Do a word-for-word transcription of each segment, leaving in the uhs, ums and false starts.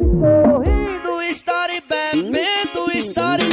sorrindo, estarem bebendo, estarem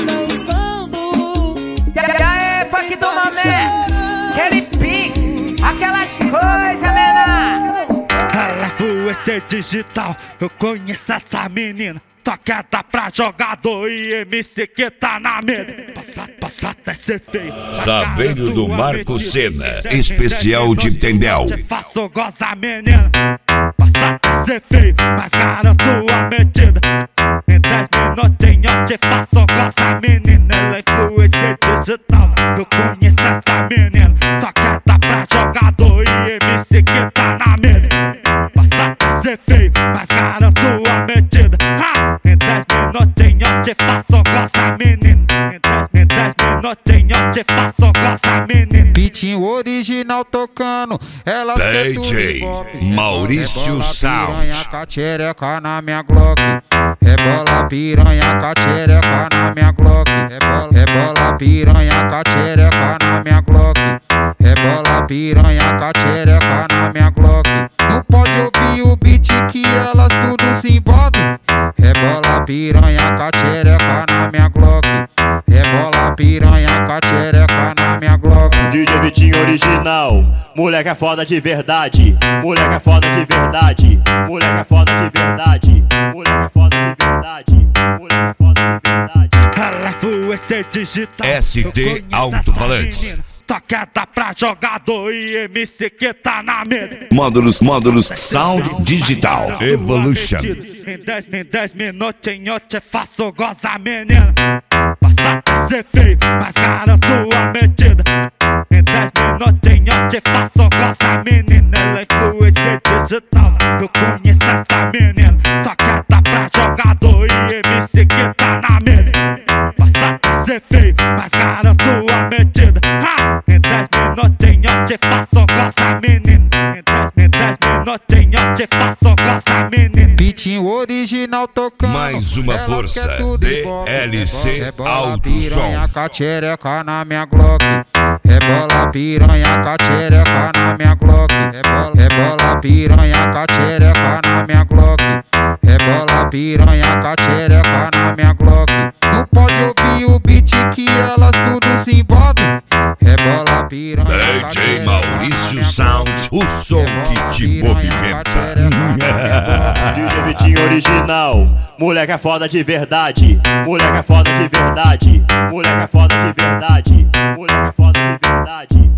dançando. E aí, funk do momento, aquele pique, aquelas coisas, menor. Ela foi ser digital, eu conheço essa menina. Só que dá pra jogador e M C que tá na mesa. Passa, passa até ser feio. Saveiro do Marco Senna, especial de Tendel. Faço goza menina, passa até ser feio, mas garanto a medida. Em dez minutinhos eu te faço goza menina. Ela é influência digital, eu conheço essa menina. Só que dá pra jogador e M C que tá na mesa. Passa até ser feio, mas garanto a medida. Ha! Em dez minutinhos eu te faço goza menina. Em dez, em dez minutinhos eu te faço goza menina. Beatinho original tocando, ela D J Maurício Sound. Piranha com a tchereca na minha Glock. Rebola piranha com a tchereca na minha Glock. Rebola, rebola piranha com a tchereca na minha Glock. Rebola piranha com a tchereca na minha Glock. Não pode ouvir o beat que elas tudo se envolve. Rebola piranha com a tchereca na minha Glock. Rebola piranha com a tchereca na minha Glock. D J Vitinho original, moleque é foda de verdade. Moleque é foda de verdade. Moleque é foda de verdade. Moleque é foda de verdade. Moleque é foda de verdade. Ela foi ser digital, S D Alto-Falantes. só que dá pra jogador e M C que tá na mesa. Módulos, módulos, Sound Digital Evolution. Em dez, em dez minutinhos eu te faço goza menina. Passa a ser feio, mas garanto a medida. Em dez minutinhos eu te faço goza menina. Ela é influência digital, eu conheço essa menina. Só que dá pra jogador e M C que tá na mesa. Passa a ser feio, mas garanto a medida. Ha! Em dez minutinhos eu te faço goza menina. Em dez, em dez minutinhos eu te faço goza menina. Beatinho original tocando, Mais uma elas força, quer tudo D igual. L C Rebola Alto piranha Som. com a tchereca na minha Glock. Rebola piranha com a tchereca na minha Glock. Rebola, rebola piranha com a tchereca na minha Glock. Rebola piranha com a tchereca na minha Glock. Não pode ouvir o beat que elas tudo se envolve. Rebola piranha com a D J tchereca Maurício na minha Sound, Glock. o som que te movimenta. D J Vitinho original, moleque é foda de verdade. Moleque é foda de verdade. Moleque é foda de verdade. Moleque é foda de verdade.